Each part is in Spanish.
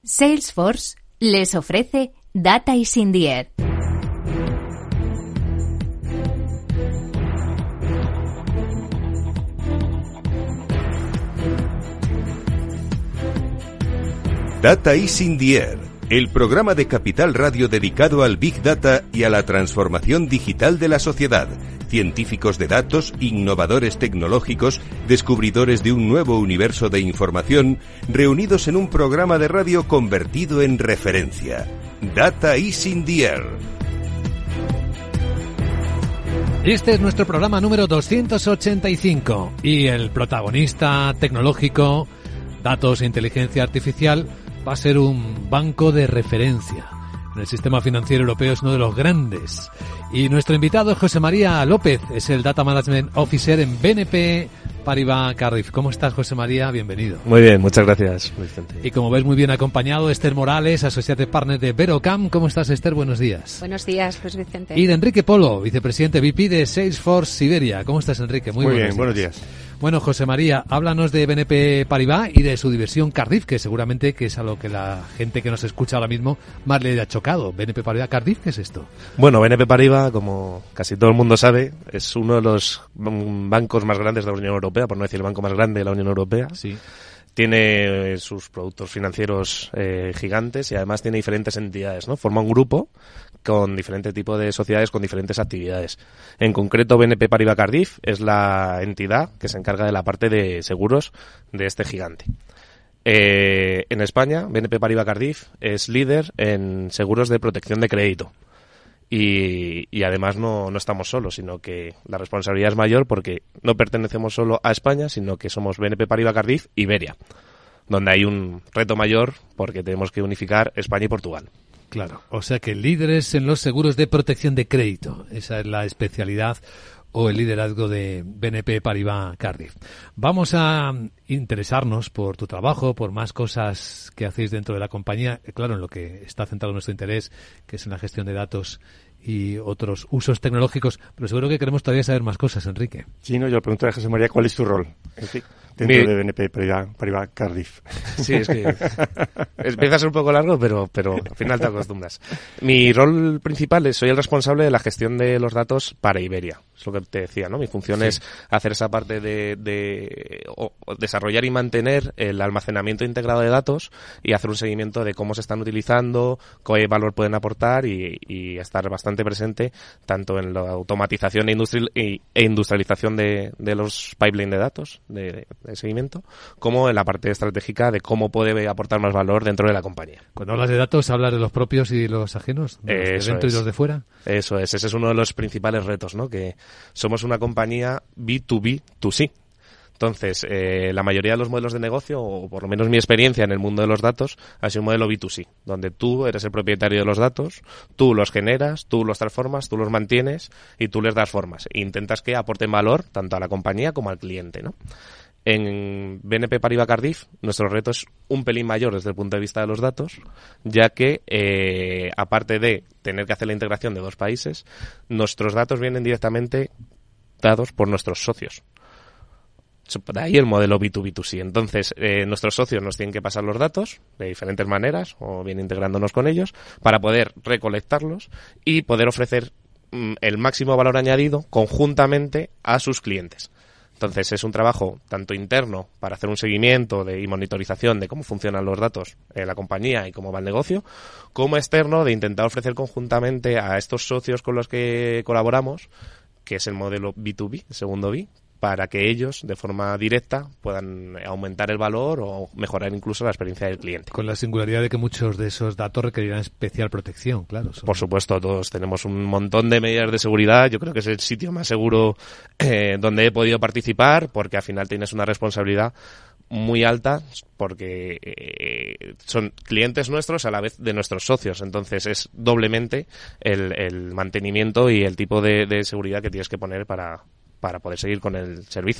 Salesforce les ofrece Data is in the Air. Data is in the Air, el programa de Capital Radio dedicado al Big Data y a la transformación digital de la sociedad. Científicos de datos, innovadores tecnológicos, descubridores de un nuevo universo de información, reunidos en un programa de radio convertido en referencia. Data is in the Air. Este es nuestro programa número 285 y el protagonista tecnológico, datos e inteligencia artificial, va a ser un banco de referencia. En el sistema financiero europeo es uno de los grandes. Y nuestro invitado es José María López, es el Data Management Officer en BNP Paribas Cardif. ¿Cómo estás, José María? Bienvenido. Muy bien, muchas gracias, Vicente. Y como ves, muy bien acompañado, Esther Morales, Associate Partner de Verocam. ¿Cómo estás, Esther? Buenos días. Buenos días, Luis Vicente. Y de Enrique Polo, vicepresidente VP de Salesforce Siberia. ¿Cómo estás, Enrique? Muy bien, buenos días. Bueno, José María, háblanos de BNP Paribas y de su división Cardif, que seguramente que es a lo que la gente que nos escucha ahora mismo más le ha chocado. BNP Paribas Cardif, ¿qué es esto? Bueno, BNP Paribas, como casi todo el mundo sabe, es uno de los bancos más grandes de la Unión Europea, por no decir el banco más grande de la Unión Europea. Sí. Tiene sus productos financieros gigantes y además tiene diferentes entidades, ¿no? Forma un grupo con diferentes tipos de sociedades con diferentes actividades. En concreto, BNP Paribas Cardif es la entidad que se encarga de la parte de seguros de este gigante. En España, BNP Paribas Cardif es líder en seguros de protección de crédito. Y además no estamos solos, sino que la responsabilidad es mayor porque no pertenecemos solo a España, sino que somos BNP Paribas Cardif Iberia, donde hay un reto mayor porque tenemos que unificar España y Portugal. Claro, o sea que líderes en los seguros de protección de crédito, esa es la especialidad o el liderazgo de BNP Paribas Cardif. Vamos a interesarnos por tu trabajo, por más cosas que hacéis dentro de la compañía, claro, en lo que está centrado nuestro interés, que es en la gestión de datos y otros usos tecnológicos, pero seguro que queremos todavía saber más cosas, Enrique. Sí, no, yo le pregunto a José María, ¿cuál es tu rol dentro de BNP Paribas Cardif? Sí, es que empieza a ser un poco largo, pero al final te acostumbras. Mi rol principal soy el responsable de la gestión de los datos para Iberia. Es lo que te decía, ¿no? Mi función es hacer esa parte de desarrollar y mantener el almacenamiento integrado de datos y hacer un seguimiento de cómo se están utilizando, qué valor pueden aportar y estar bastante presente tanto en la automatización e industrialización de los pipelines de datos, de seguimiento, como en la parte estratégica de cómo puede aportar más valor dentro de la compañía. Cuando hablas de datos, ¿hablas de los propios y los ajenos? ¿De los de dentro y los de fuera? Eso es, ese es uno de los principales retos, ¿no? Que somos una compañía B2B2C. Entonces, la mayoría de los modelos de negocio, o por lo menos mi experiencia en el mundo de los datos, ha sido un modelo B2C, donde tú eres el propietario de los datos, tú los generas, tú los transformas, tú los mantienes y tú les das formas. E intentas que aporten valor tanto a la compañía como al cliente, ¿no? En BNP Paribas Cardif, nuestro reto es un pelín mayor desde el punto de vista de los datos, ya que, aparte de tener que hacer la integración de dos países, nuestros datos vienen directamente dados por nuestros socios. De ahí el modelo B2B2C. Entonces, nuestros socios nos tienen que pasar los datos de diferentes maneras, o bien integrándonos con ellos, para poder recolectarlos y poder ofrecer el máximo valor añadido conjuntamente a sus clientes. Entonces, es un trabajo tanto interno para hacer un seguimiento y monitorización de cómo funcionan los datos en la compañía y cómo va el negocio, como externo de intentar ofrecer conjuntamente a estos socios con los que colaboramos, que es el modelo B2B, el segundo B, para que ellos, de forma directa, puedan aumentar el valor o mejorar incluso la experiencia del cliente. Con la singularidad de que muchos de esos datos requerirán especial protección, claro. Por supuesto, todos tenemos un montón de medidas de seguridad. Yo creo que es el sitio más seguro donde he podido participar, porque al final tienes una responsabilidad muy alta porque son clientes nuestros a la vez de nuestros socios, entonces es doblemente el mantenimiento y el tipo de seguridad que tienes que poner para poder seguir con el servicio.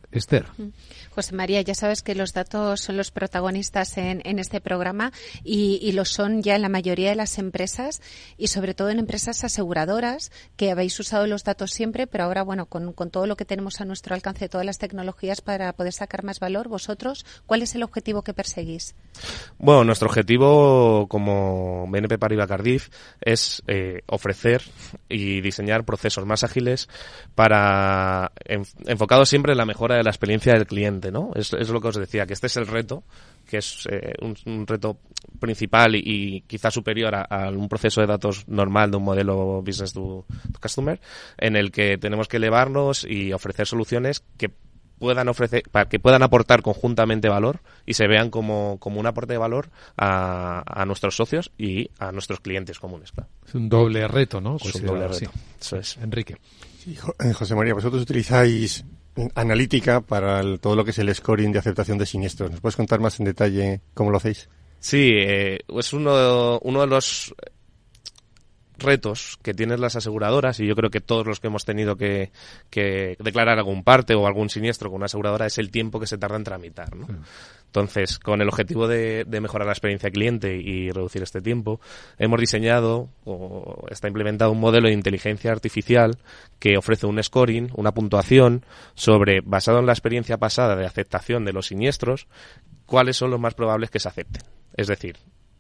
Esther. José María, ya sabes que los datos son los protagonistas en este programa y lo son ya en la mayoría de las empresas y sobre todo en empresas aseguradoras que habéis usado los datos siempre, pero ahora, bueno, con todo lo que tenemos a nuestro alcance, todas las tecnologías para poder sacar más valor, vosotros, ¿cuál es el objetivo que perseguís? Bueno, nuestro objetivo como BNP Paribas Cardif es ofrecer y diseñar procesos más ágiles para enfocados siempre en la mejora de la experiencia del cliente, ¿no? Es lo que os decía, que este es el reto, que es un reto principal y quizás superior a un proceso de datos normal de un modelo business to customer, en el que tenemos que elevarnos y ofrecer soluciones que puedan aportar conjuntamente valor y se vean como un aporte de valor a nuestros socios y a nuestros clientes comunes, claro. Es un doble reto, ¿no? Es un doble reto. Eso es. Enrique. Sí, José María, vosotros utilizáis analítica para todo lo que es el scoring de aceptación de siniestros. ¿Nos puedes contar más en detalle cómo lo hacéis? Sí, es uno de los retos que tienen las aseguradoras, y yo creo que todos los que hemos tenido que declarar algún parte o algún siniestro con una aseguradora, es el tiempo que se tarda en tramitar, ¿no? Sí. Entonces, con el objetivo de mejorar la experiencia cliente y reducir este tiempo, hemos diseñado o está implementado un modelo de inteligencia artificial que ofrece un scoring, una puntuación basado en la experiencia pasada de aceptación de los siniestros, cuáles son los más probables que se acepten. Es decir,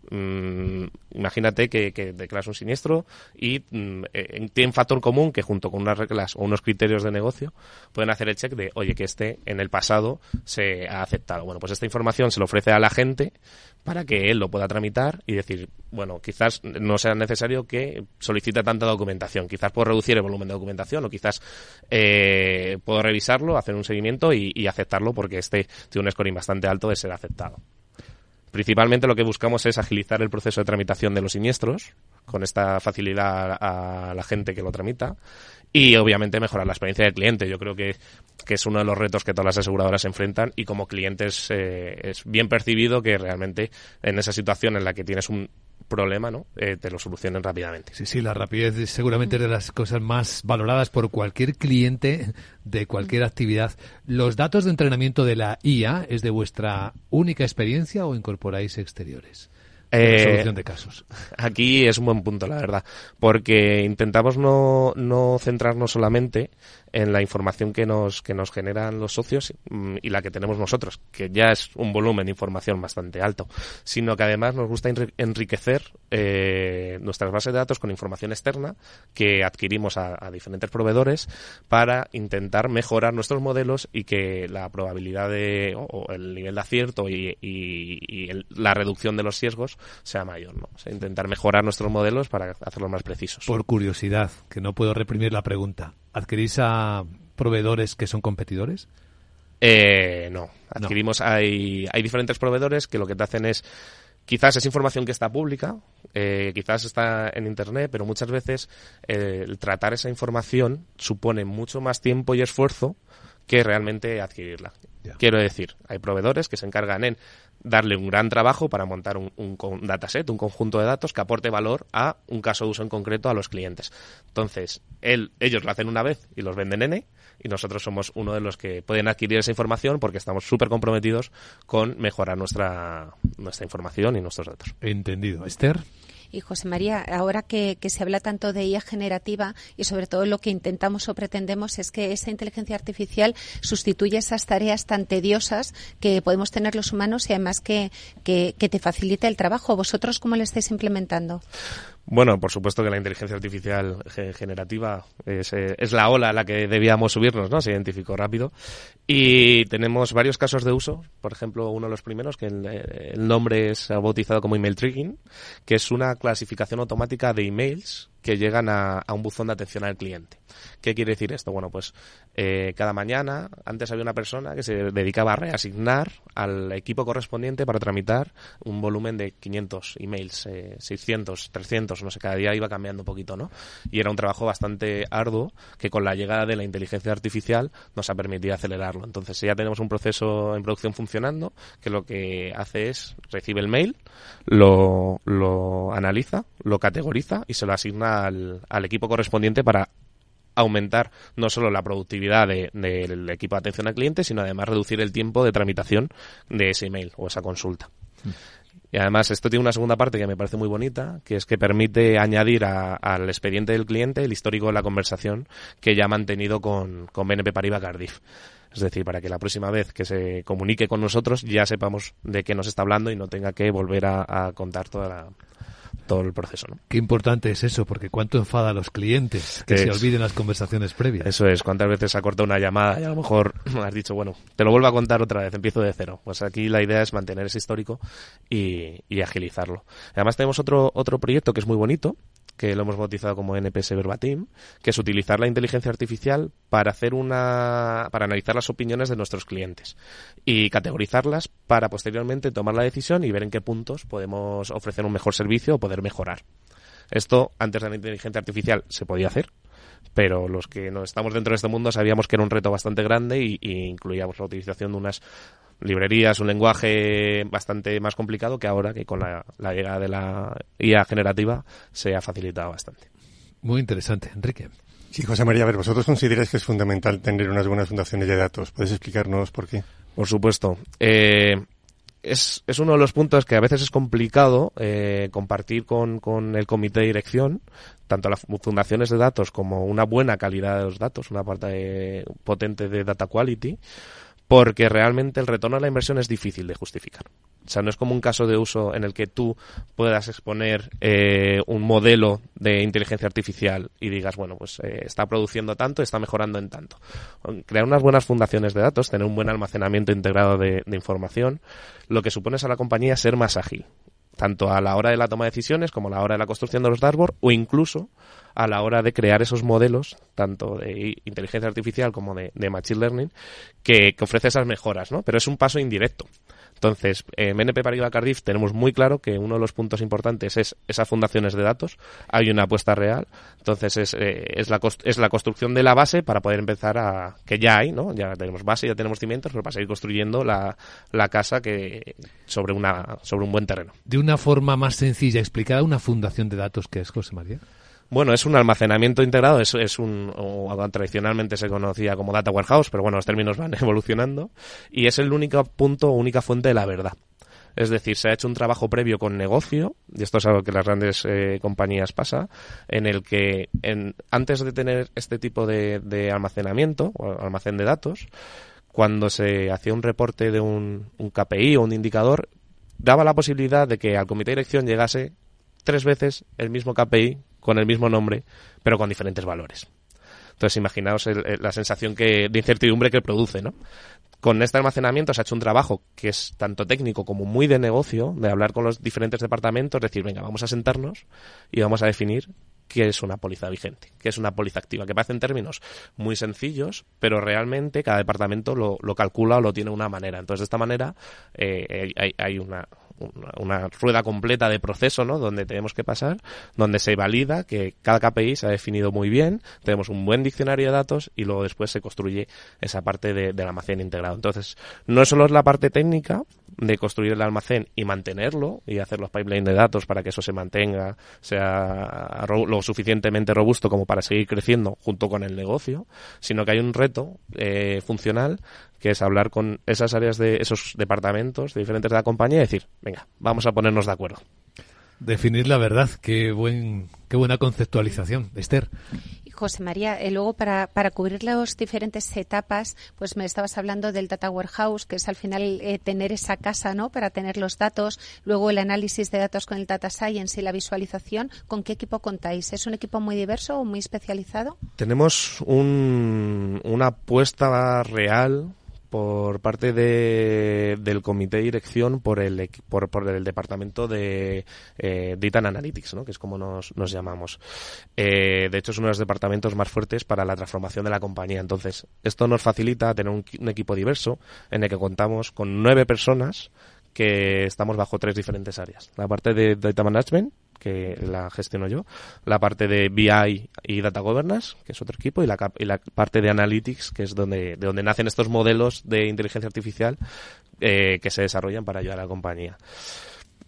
imagínate que declaras un siniestro y tiene un factor común que junto con unas reglas o unos criterios de negocio pueden hacer el check de, oye, que en el pasado se ha aceptado. Bueno, pues esta información se le ofrece a la gente para que él lo pueda tramitar y decir, bueno, quizás no sea necesario que solicite tanta documentación, quizás puedo reducir el volumen de documentación o quizás puedo revisarlo, hacer un seguimiento y aceptarlo porque tiene un scoring bastante alto de ser aceptado. Principalmente lo que buscamos es agilizar el proceso de tramitación de los siniestros, con esta facilidad a la gente que lo tramita, y obviamente mejorar la experiencia del cliente. Yo creo que es uno de los retos que todas las aseguradoras se enfrentan, y como clientes es bien percibido que realmente en esa situación en la que tienes un problema, ¿no? Te lo solucionen rápidamente. Sí, la rapidez seguramente es de las cosas más valoradas por cualquier cliente de cualquier actividad. ¿Los datos de entrenamiento de la IA es de vuestra única experiencia o incorporáis exteriores? Solución de casos. Aquí es un buen punto, la verdad, porque intentamos no centrarnos solamente en la información que nos generan los socios y la que tenemos nosotros, que ya es un volumen de información bastante alto, sino que además nos gusta enriquecer nuestras bases de datos con información externa que adquirimos a diferentes proveedores para intentar mejorar nuestros modelos y que la probabilidad o el nivel de acierto y la reducción de los riesgos sea mayor, ¿no? O sea, intentar mejorar nuestros modelos para hacerlos más precisos. Por curiosidad, que no puedo reprimir la pregunta, ¿adquirís a proveedores que son competidores? No. Adquirimos, no. Hay diferentes proveedores que lo que te hacen es, quizás es información que está pública, quizás está en Internet, pero muchas veces el tratar esa información supone mucho más tiempo y esfuerzo que realmente adquirirla. Yeah. Quiero decir, hay proveedores que se encargan en darle un gran trabajo para montar un dataset, un conjunto de datos que aporte valor a un caso de uso en concreto a los clientes. Entonces, ellos lo hacen una vez y los venden N, y nosotros somos uno de los que pueden adquirir esa información porque estamos súper comprometidos con mejorar nuestra información y nuestros datos. Entendido. Esther. Y José María, ahora que se habla tanto de IA generativa y sobre todo lo que intentamos o pretendemos es que esa inteligencia artificial sustituya esas tareas tan tediosas que podemos tener los humanos y además que te facilite el trabajo. ¿Vosotros cómo lo estáis implementando? Bueno, por supuesto que la inteligencia artificial generativa es la ola a la que debíamos subirnos, ¿no? Se identificó rápido. Y tenemos varios casos de uso. Por ejemplo, uno de los primeros, que el nombre es bautizado como email triggering, que es una clasificación automática de emails que llegan a un buzón de atención al cliente. ¿Qué quiere decir esto? Bueno, pues cada mañana, antes había una persona que se dedicaba a reasignar al equipo correspondiente para tramitar un volumen de 500 emails, 600, 300, no sé, cada día iba cambiando un poquito, ¿no? Y era un trabajo bastante arduo que con la llegada de la inteligencia artificial nos ha permitido acelerarlo. Entonces ya tenemos un proceso en producción funcionando que lo que hace es recibe el mail, lo analiza, lo categoriza y se lo asigna al equipo correspondiente para aumentar no solo la productividad del equipo de atención al cliente, sino además reducir el tiempo de tramitación de ese email o esa consulta. Y además esto tiene una segunda parte que me parece muy bonita, que es que permite añadir al expediente del cliente el histórico de la conversación que ya ha mantenido con BNP Paribas Cardif. Es decir, para que la próxima vez que se comunique con nosotros ya sepamos de qué nos está hablando y no tenga que volver a contar todo el proceso, ¿no? Qué importante es eso, porque cuánto enfada a los clientes que se olviden las conversaciones previas. Eso es, cuántas veces se ha cortado una llamada y a lo mejor has dicho, bueno, te lo vuelvo a contar otra vez, empiezo de cero. Pues aquí la idea es mantener ese histórico y agilizarlo. Además tenemos otro proyecto que es muy bonito, que lo hemos bautizado como NPS Verbatim, que es utilizar la inteligencia artificial para analizar las opiniones de nuestros clientes y categorizarlas para posteriormente tomar la decisión y ver en qué puntos podemos ofrecer un mejor servicio o poder mejorar. Esto antes de la inteligencia artificial se podía hacer, pero los que no estamos dentro de este mundo sabíamos que era un reto bastante grande y incluíamos la utilización de unas librerías, un lenguaje bastante más complicado que ahora, que con la llegada de la IA generativa se ha facilitado bastante. Muy interesante, Enrique. Sí, José María, a ver, vosotros consideráis que es fundamental tener unas buenas fundaciones de datos. ¿Puedes explicarnos por qué? Por supuesto. Es uno de los puntos que a veces es complicado compartir con el comité de dirección, tanto las fundaciones de datos como una buena calidad de los datos, una parte potente de data quality, porque realmente el retorno a la inversión es difícil de justificar. O sea, no es como un caso de uso en el que tú puedas exponer un modelo de inteligencia artificial y digas, bueno, pues está produciendo tanto, está mejorando en tanto. Crear unas buenas fundaciones de datos, tener un buen almacenamiento integrado de información, lo que supone es a la compañía ser más ágil, tanto a la hora de la toma de decisiones como a la hora de la construcción de los dashboards o incluso a la hora de crear esos modelos, tanto de inteligencia artificial como de machine learning, que ofrece esas mejoras, ¿no? Pero es un paso indirecto. Entonces, en BNP Paribas Cardif tenemos muy claro que uno de los puntos importantes es esas fundaciones de datos. Hay una apuesta real. Entonces, es la construcción de la base para poder empezar que ya hay, ¿no? Ya tenemos base, ya tenemos cimientos, pero para seguir construyendo la casa sobre un buen terreno. De una forma más sencilla explicada, una fundación de datos, ¿qué es, José María? Bueno, es un almacenamiento integrado, tradicionalmente se conocía como data warehouse, pero bueno, los términos van evolucionando, y es el único punto o única fuente de la verdad. Es decir, se ha hecho un trabajo previo con negocio, y esto es algo que las grandes compañías pasa, en el que antes de tener este tipo de almacenamiento, o almacén de datos, cuando se hacía un reporte de un KPI o un indicador, daba la posibilidad de que al comité de dirección llegase 3 veces el mismo KPI con el mismo nombre, pero con diferentes valores. Entonces, imaginaos la sensación de incertidumbre que produce, ¿no? Con este almacenamiento se ha hecho un trabajo que es tanto técnico como muy de negocio, de hablar con los diferentes departamentos, decir, venga, vamos a sentarnos y vamos a definir qué es una póliza vigente, qué es una póliza activa, que parecen términos muy sencillos, pero realmente cada departamento lo calcula o lo tiene de una manera. Entonces, de esta manera hay una rueda completa de proceso, ¿no? Donde tenemos que pasar, donde se valida que cada KPI se ha definido muy bien, tenemos un buen diccionario de datos y luego después se construye esa parte del almacén integrado. Entonces, no solo es la parte técnica de construir el almacén y mantenerlo y hacer los pipelines de datos para que eso se mantenga, sea lo suficientemente robusto como para seguir creciendo junto con el negocio, sino que hay un reto funcional que es hablar con esas áreas de esos departamentos diferentes de la compañía y decir, venga, vamos a ponernos de acuerdo. Definir la verdad, qué buena conceptualización, Esther. José María, luego para cubrir las diferentes etapas, pues me estabas hablando del Data Warehouse, que es al final tener esa casa, ¿no? Para tener los datos, luego el análisis de datos con el Data Science y la visualización. ¿Con qué equipo contáis? ¿Es un equipo muy diverso o muy especializado? Tenemos una apuesta real por parte del comité de dirección por el departamento de Data and Analytics, ¿no? Que es como nos llamamos. De hecho, es uno de los departamentos más fuertes para la transformación de la compañía. Entonces, esto nos facilita tener un equipo diverso en el que contamos con 9 personas que estamos bajo 3 diferentes áreas. La parte de Data Management, que la gestiono yo, la parte de BI y Data Governance, que es otro equipo, y la parte de Analytics, que es de donde nacen estos modelos de inteligencia artificial que se desarrollan para ayudar a la compañía.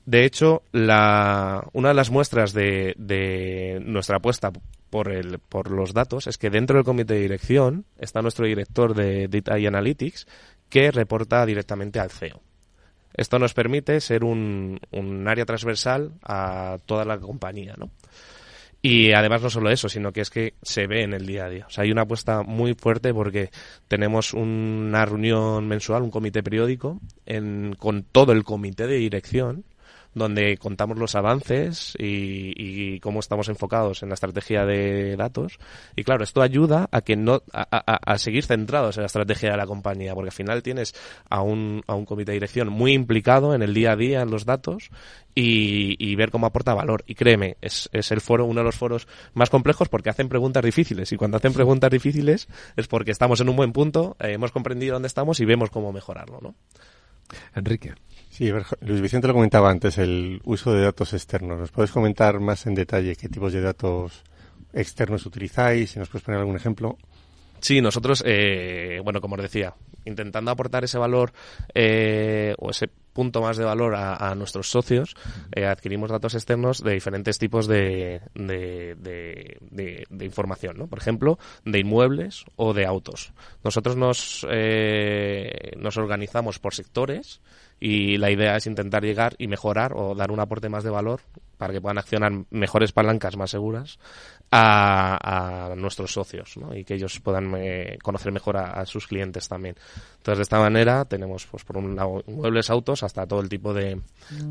De hecho, una de las muestras de nuestra apuesta por los datos es que dentro del comité de dirección está nuestro director de Data y Analytics, que reporta directamente al CEO. Esto nos permite ser un área transversal a toda la compañía, ¿no? Y además no solo eso, sino que es que se ve en el día a día. O sea, hay una apuesta muy fuerte porque tenemos una reunión mensual, un comité periódico, con todo el comité de dirección, donde contamos los avances y cómo estamos enfocados en la estrategia de datos. Y claro, esto ayuda a que a seguir centrados en la estrategia de la compañía, porque al final tienes a un comité de dirección muy implicado en el día a día en los datos y ver cómo aporta valor. Y créeme, es el foro, uno de los foros más complejos, porque hacen preguntas difíciles, y cuando hacen preguntas difíciles es porque estamos en un buen punto, hemos comprendido dónde estamos y vemos cómo mejorarlo, ¿no? Enrique. Sí, Luis Vicente lo comentaba antes, el uso de datos externos. ¿Nos puedes comentar más en detalle qué tipos de datos externos utilizáis? Si nos puedes poner algún ejemplo. Sí, nosotros, como os decía, intentando aportar ese valor o ese punto más de valor a nuestros socios, adquirimos datos externos de diferentes tipos de información, ¿no? Por ejemplo, de inmuebles o de autos. Nosotros nos organizamos por sectores y la idea es intentar llegar y mejorar o dar un aporte más de valor para que puedan accionar mejores palancas más seguras a nuestros socios, ¿no? Y que ellos puedan conocer mejor a sus clientes también. Entonces, de esta manera tenemos, pues, por un lado, muebles, autos, hasta todo el tipo de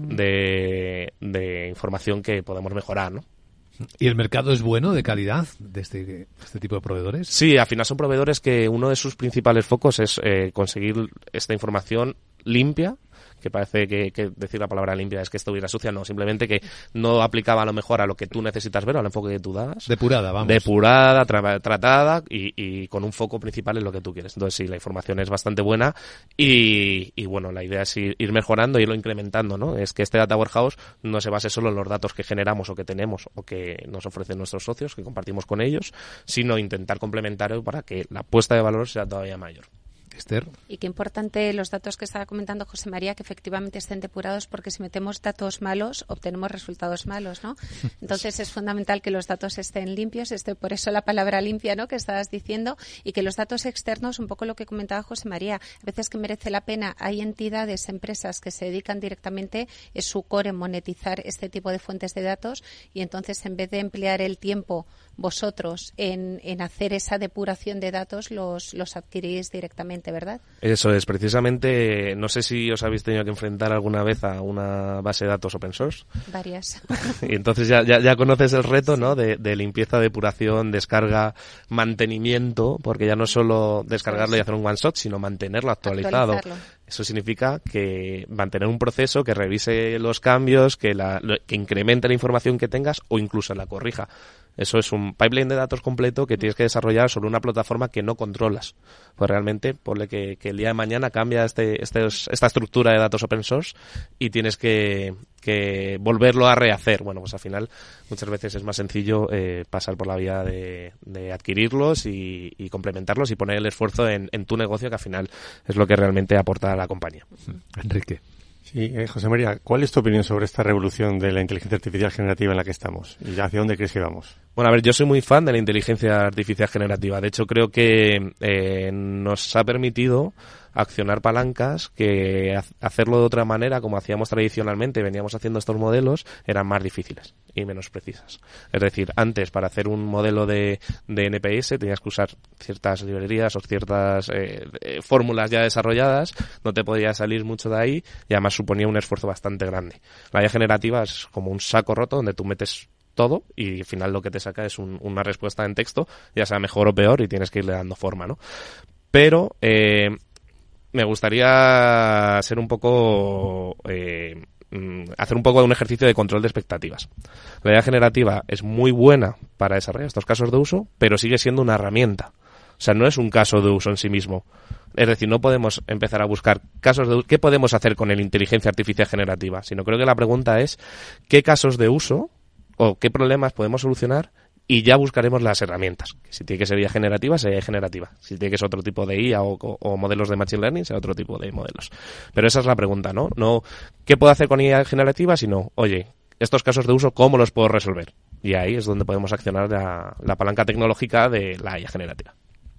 información que podemos mejorar, ¿no? ¿Y el mercado es bueno, de calidad, de este tipo de proveedores? Sí, al final son proveedores que uno de sus principales focos es conseguir esta información limpia, que parece que decir la palabra limpia es que estuviera sucia, no, simplemente que no aplicaba a lo mejor a lo que tú necesitas ver, al enfoque que tú das. Depurada, vamos. Depurada, tratada y con un foco principal en lo que tú quieres. Entonces sí, la información es bastante buena y bueno, la idea es ir mejorando, irlo incrementando, ¿no? Es que este Data Warehouse no se base solo en los datos que generamos o que tenemos o que nos ofrecen nuestros socios, que compartimos con ellos, sino intentar complementarlo para que la puesta de valor sea todavía mayor. Esther. Y qué importante los datos que estaba comentando José María, que efectivamente estén depurados, porque si metemos datos malos, obtenemos resultados malos, ¿no? Entonces es fundamental que los datos estén limpios, por eso la palabra limpia, ¿no?, que estabas diciendo, y que los datos externos, un poco lo que comentaba José María, a veces que merece la pena, hay entidades, empresas que se dedican directamente, es su core monetizar este tipo de fuentes de datos, y entonces en vez de emplear el tiempo vosotros en hacer esa depuración de datos, los adquirís directamente, ¿verdad? Eso es, precisamente, no sé si os habéis tenido que enfrentar alguna vez a una base de datos open source. Varias. Y entonces ya conoces el reto, ¿no?, de limpieza, depuración, descarga, mantenimiento, porque ya no es solo descargarlo y hacer un one shot, sino mantenerlo actualizado. Eso significa que mantener un proceso que revise los cambios, que incremente la información que tengas o incluso la corrija. Eso es un pipeline de datos completo que tienes que desarrollar sobre una plataforma que no controlas. Pues realmente, ponle que el día de mañana cambia esta estructura de datos open source y tienes que volverlo a rehacer. Bueno, pues al final muchas veces es más sencillo pasar por la vía de adquirirlos y complementarlos y poner el esfuerzo en tu negocio, que al final es lo que realmente aporta a la compañía. Enrique. Sí, José María, ¿cuál es tu opinión sobre esta revolución de la inteligencia artificial generativa en la que estamos? ¿Y hacia dónde crees que vamos? Bueno, a ver, yo soy muy fan de la inteligencia artificial generativa. De hecho, creo que nos ha permitido accionar palancas que hacerlo de otra manera, como hacíamos tradicionalmente, veníamos haciendo estos modelos, eran más difíciles y menos precisas. Es decir, antes, para hacer un modelo de NPS tenías que usar ciertas librerías o ciertas fórmulas ya desarrolladas, no te podía salir mucho de ahí y además suponía un esfuerzo bastante grande. La IA generativa es como un saco roto donde tú metes todo y al final lo que te saca es una respuesta en texto, ya sea mejor o peor, y tienes que irle dando forma, ¿no? Pero me gustaría ser un poco hacer un poco de un ejercicio de control de expectativas. La IA generativa es muy buena para desarrollar estos casos de uso, pero sigue siendo una herramienta. O sea, no es un caso de uso en sí mismo. Es decir, no podemos empezar a buscar casos de uso. ¿Qué podemos hacer con la inteligencia artificial generativa? Sino creo que la pregunta es ¿qué casos de uso o qué problemas podemos solucionar y ya buscaremos las herramientas. Si tiene que ser IA generativa, será IA generativa. Si tiene que ser otro tipo de IA o modelos de Machine Learning, será otro tipo de modelos. Pero esa es la pregunta, ¿no? No ¿qué puedo hacer con IA generativa? Sino, oye, estos casos de uso, ¿cómo los puedo resolver? Y ahí es donde podemos accionar la palanca tecnológica de la IA generativa.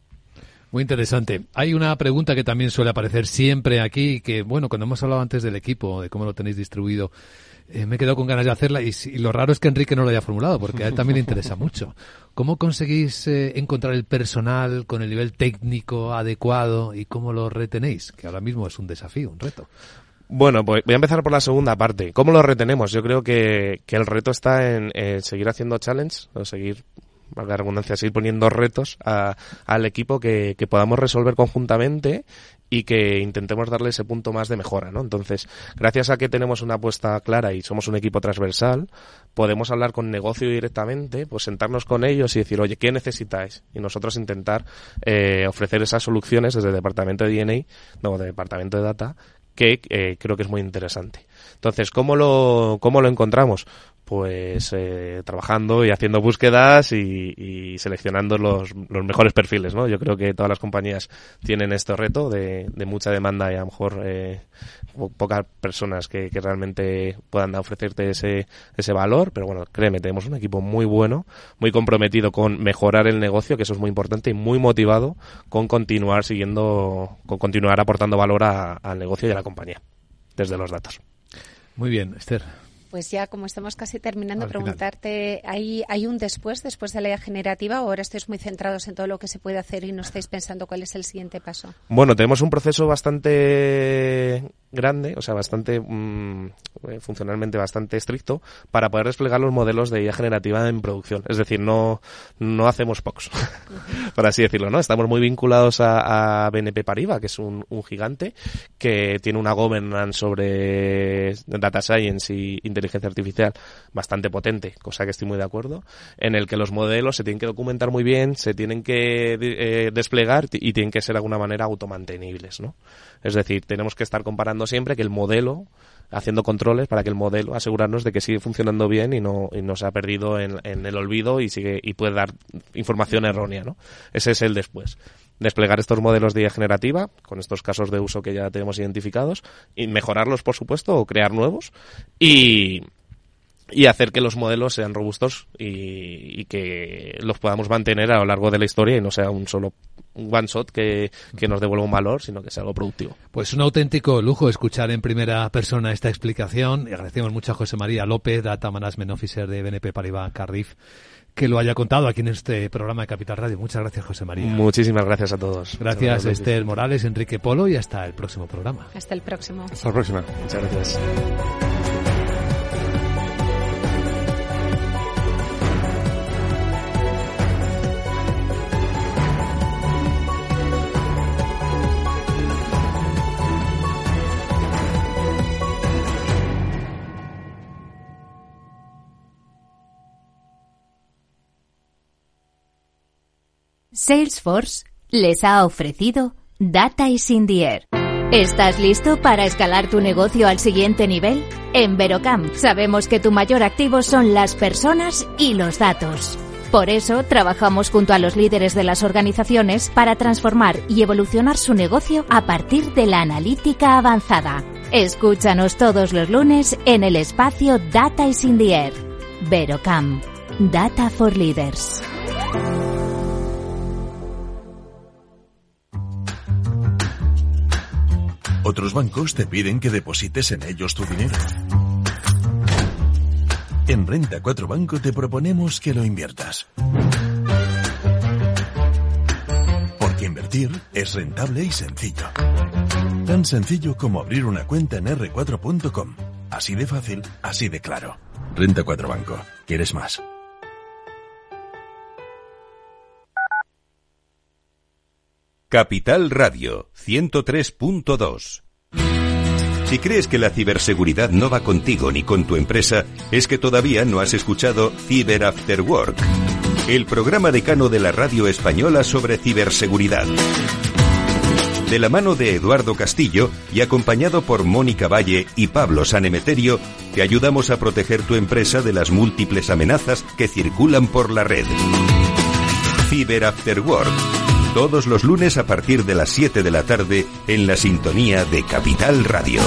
Muy interesante. Hay una pregunta que también suele aparecer siempre aquí, que bueno, cuando hemos hablado antes del equipo, de cómo lo tenéis distribuido, me he quedado con ganas de hacerla y lo raro es que Enrique no lo haya formulado, porque a él también le interesa mucho. ¿Cómo conseguís encontrar el personal con el nivel técnico adecuado y cómo lo retenéis? Que ahora mismo es un desafío, un reto. Bueno, pues voy a empezar por la segunda parte. ¿Cómo lo retenemos? Yo creo que el reto está en seguir haciendo challenge, o seguir, valga la redundancia, seguir poniendo retos al equipo que podamos resolver conjuntamente y que intentemos darle ese punto más de mejora, ¿no? Entonces, gracias a que tenemos una apuesta clara y somos un equipo transversal, podemos hablar con negocio directamente, pues sentarnos con ellos y decir, oye, ¿qué necesitáis? Y nosotros intentar ofrecer esas soluciones desde el departamento de D&A, no, del departamento de data, que creo que es muy interesante. Entonces, ¿cómo lo encontramos? Pues trabajando y haciendo búsquedas y seleccionando los mejores perfiles, ¿no? Yo creo que todas las compañías tienen este reto de mucha demanda y a lo mejor pocas personas que realmente puedan ofrecerte ese valor, pero bueno, créeme, tenemos un equipo muy bueno, muy comprometido con mejorar el negocio, que eso es muy importante, y muy motivado con continuar aportando valor al negocio y a la compañía desde los datos. Muy bien, Esther. Pues ya, como estamos casi terminando, preguntarte, ¿hay un después de la IA generativa, o ahora estáis muy centrados en todo lo que se puede hacer y no estáis pensando cuál es el siguiente paso? Bueno, tenemos un proceso bastante grande, o sea, bastante funcionalmente bastante estricto para poder desplegar los modelos de IA generativa en producción. Es decir, no hacemos POCs, por así decirlo, ¿no? Estamos muy vinculados a BNP Paribas, que es un gigante que tiene una governance sobre data science y inteligencia artificial bastante potente, cosa que estoy muy de acuerdo, en el que los modelos se tienen que documentar muy bien, se tienen que desplegar y tienen que ser de alguna manera automantenibles, ¿no? Es decir, tenemos que estar comparando siempre que el modelo, haciendo controles para que el modelo, asegurarnos de que sigue funcionando bien y no se ha perdido en el olvido y puede dar información errónea, ¿no? Ese es el después. Desplegar estos modelos de IA generativa con estos casos de uso que ya tenemos identificados y mejorarlos, por supuesto, o crear nuevos y hacer que los modelos sean robustos y que los podamos mantener a lo largo de la historia y no sea un solo one shot que nos devuelva un valor, sino que sea algo productivo. Pues un auténtico lujo escuchar en primera persona esta explicación y agradecemos mucho a José María López, Data Management Officer de BNP Paribas Cardiff, que lo haya contado aquí en este programa de Capital Radio. Muchas gracias, José María. Muchísimas gracias a todos. Gracias, Esther Morales, Enrique Polo, y hasta el próximo programa. Hasta el próximo. Hasta la próxima. Muchas gracias. Salesforce les ha ofrecido Data is in the Air. ¿Estás listo para escalar tu negocio al siguiente nivel? En Verocam sabemos que tu mayor activo son las personas y los datos. Por eso trabajamos junto a los líderes de las organizaciones para transformar y evolucionar su negocio a partir de la analítica avanzada. Escúchanos todos los lunes en el espacio Data is in the Air. Verocam. Data for Leaders. Otros bancos te piden que deposites en ellos tu dinero. En Renta 4 Banco te proponemos que lo inviertas. Porque invertir es rentable y sencillo. Tan sencillo como abrir una cuenta en r4.com. Así de fácil, así de claro. Renta 4 Banco. ¿Quieres más? Capital Radio 103.2. Si crees que la ciberseguridad no va contigo ni con tu empresa, es que todavía no has escuchado Cyber After Work, el programa decano de la radio española sobre ciberseguridad. De la mano de Eduardo Castillo y acompañado por Mónica Valle y Pablo Sanemeterio, te ayudamos a proteger tu empresa de las múltiples amenazas que circulan por la red. Cyber After Work, todos los lunes a partir de las 7 de la tarde en la sintonía de Capital Radio.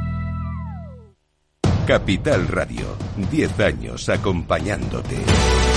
Capital Radio, 10 años acompañándote.